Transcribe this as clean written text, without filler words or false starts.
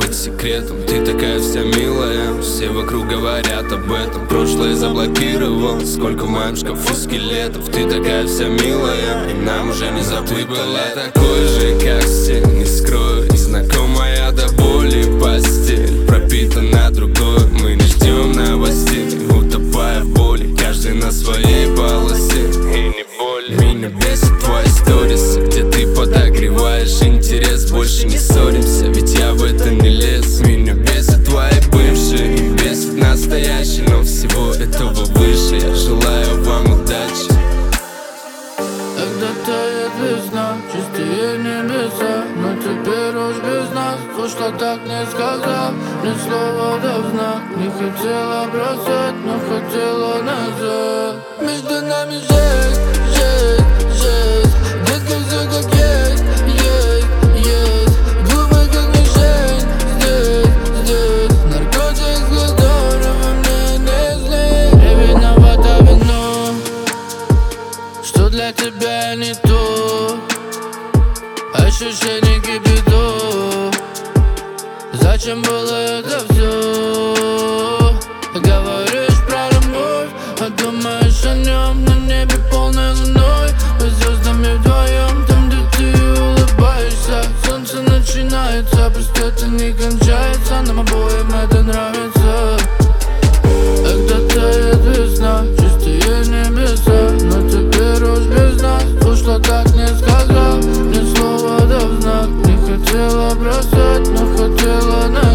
быть секретом. Ты такая вся милая, все вокруг говорят об этом. Прошлое заблокировал, сколько в моем шкафу скелетов. Ты такая вся милая, и нам уже не забыть. Ты была такой же, как все, не скрою. Незнакомая до боли постель, пропитана другой. Мы не ждем новостей, утопая в боли, каждый на своей полосе. И не более. Меня бесит твои сторисы, где ты подогреваешь интерес. Больше не ссоримся, ведь я в это не лез. Меня бесит твои бывшие, и бесит настоящий, но всего этого выше. Я желаю вам удачи. Когда тает весна, чистые небеса, но теперь уж без нас. Ушла так не сказав, ни слова да в знак. Не хотела бросать, но хотела назад. Между нами жесть, жесть, жесть. Детка, все как есть, есть, есть. Губы как мишень, здесь, здесь. Наркотик, который во мне не злит. Я виновата вину, что для тебя я не то. Ощущение кипяту. Зачем было это все? Говоришь про любовь, а думаешь о нем. На небе полной луной, под звездами вдвоем. Там, где ты улыбаешься, солнце начинается. Пусть это не кончается, нам обоим это нравится. Когда тает весна, чистые небеса, но теперь уж без нас. Ушла так не сказав, ни слова да в знак. Не хотела бросать, но хотела на